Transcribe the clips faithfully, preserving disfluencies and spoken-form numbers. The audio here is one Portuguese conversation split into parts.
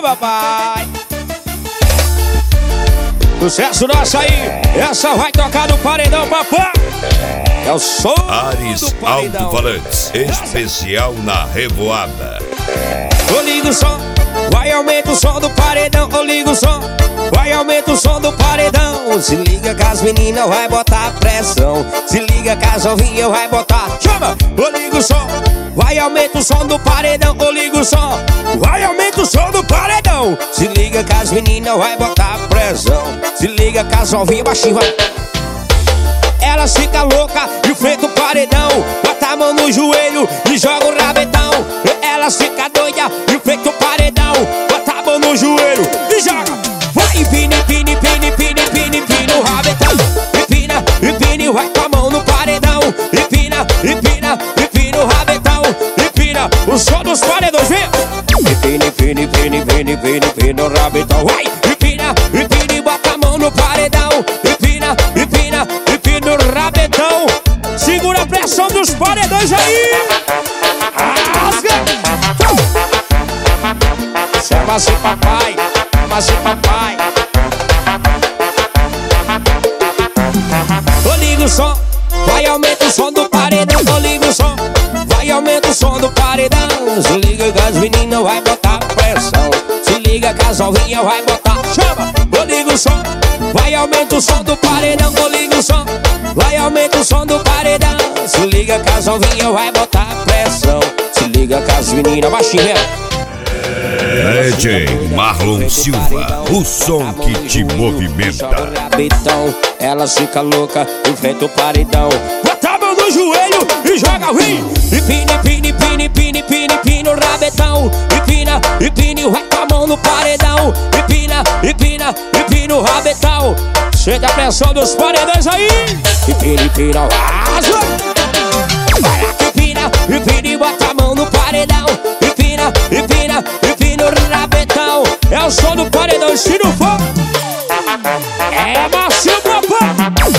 papai. Sucesso nosso aí. Essa vai tocar no paredão, papai. É o som Ares do paredão. Alto-Falantes, especial na Revoada. Eu ligo o som, vai aumenta o som do paredão. Eu ligo o som, vai aumenta o som do paredão. Se liga que as meninas vai botar pressão. Se liga que as novinhas vai botar. Chama! Eu ligo o som, vai aumenta o som do paredão. Eu ligo o som, vai aumenta o som do paredão. Se liga que as meninas vai botar pressão. Se liga que as novinhas baixinho vai. Elas ficam loucas e enfrenta o paredão. Bota a mão no joelho e joga o rabetão. Elas ficam doidas e enfrenta o paredão. Bota a mão no joelho e joga. Vai, empina, empina, empina, empina, empina, empina o rabetão. Empina, empina e vai com a mão no paredão. Empina, empina, empina o rabetão. Empina o som dos paredões, vem. Empina, empina, empina, empina, empina, empina o rabetão. Vai, empina, empina e bota a mão no paredão. Empina, empina, empina o rabetão. Segura a pressão dos paredões aí. Rasga. Chama-se papai, chama-se papai. Eu ligo o som, vai aumenta o som do paredão. Eu ligo o som, vai aumenta o som do paredão. Se liga que as meninas vai botar pressão. Se liga que as novinhas vai botar. Chama! Eu ligo o som, vai aumenta o som do paredão. Eu ligo o som, vai aumenta o som do paredão. Se liga que as novinhas vai botar pressão. Se liga que as meninas baixinha. D J Marlon Silva, o som que te movimenta. Elas ficam loucas, enfrenta o paredão. Bota a mão no joelho e joga o rim. Empina, empina, empina, empina, empina, empina o rabetão. Empina, empina e vai com a mão no paredão. Empina, empina, empina o rabetão. Sente a pressão dos paredões aí. Empina, empina, asa. Vai lá, empina, empina e bota a mão no paredão. Empina, empina, empina o rabetão. É o som do paredão, se não for é macio, papai.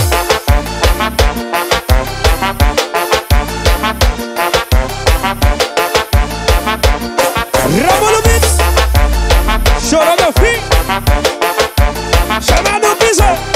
Ramon Beats, chorou meu filho. Chama no piso.